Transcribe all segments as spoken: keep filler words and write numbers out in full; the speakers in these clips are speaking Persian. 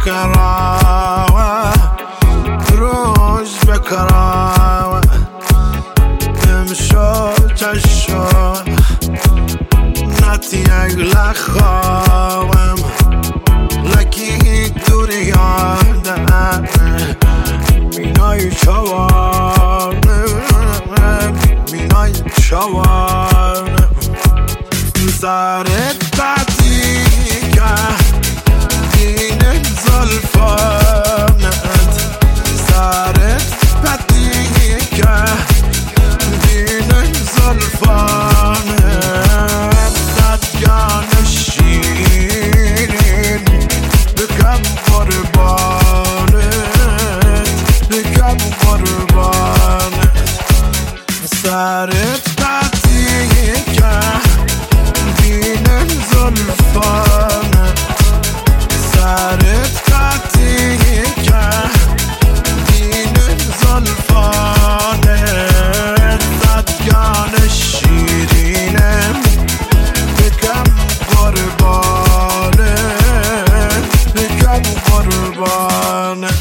بکراوه روش بکراوه امشو چشو نتی اگل خوام لکی دوری یادم مینای شوانه مینای شوانه سرت بطی که دین زلفانت سرت بطی که دین زلفانت ددگان شیرین بکم قربانت بکم قربانت سرت بطی که دین زلفانت سرت بطی که دین زلفانت ددگان شیرینم بکم قربانت بکم قربانت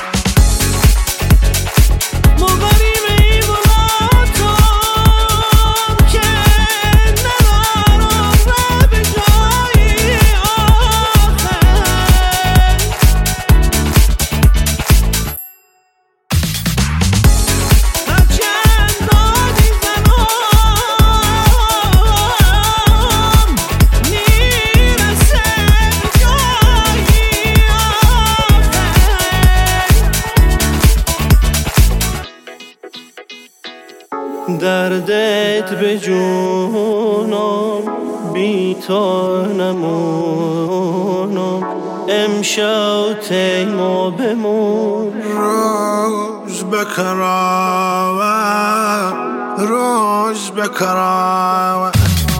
دردت به جونم بی تو نمونم امشب تیما بمون روش بکراوه روش بکراوه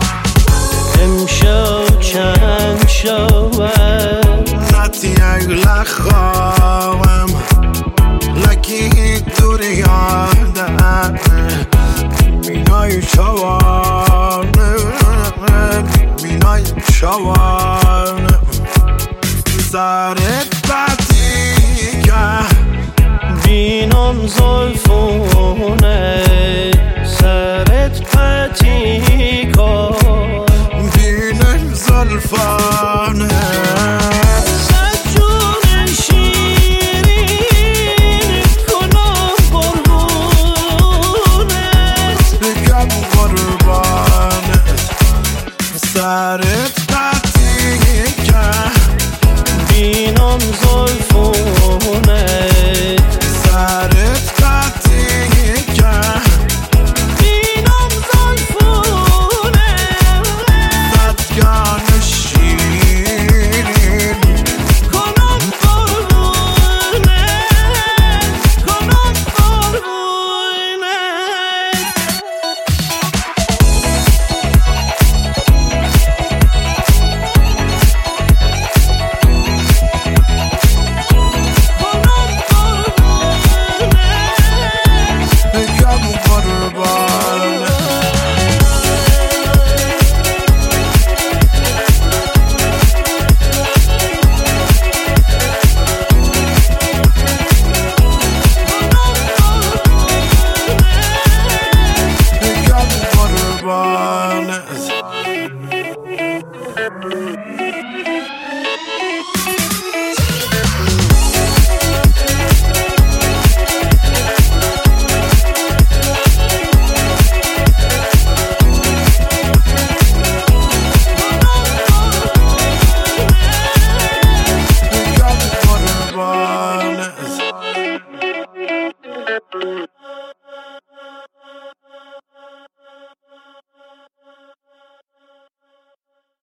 امشب چند شود نتی اگل خوام لکی دوری یادم مینای شوانه مینای شوانه سرت بطی که بینم زلفونه سرت پتی کن دین زلفانه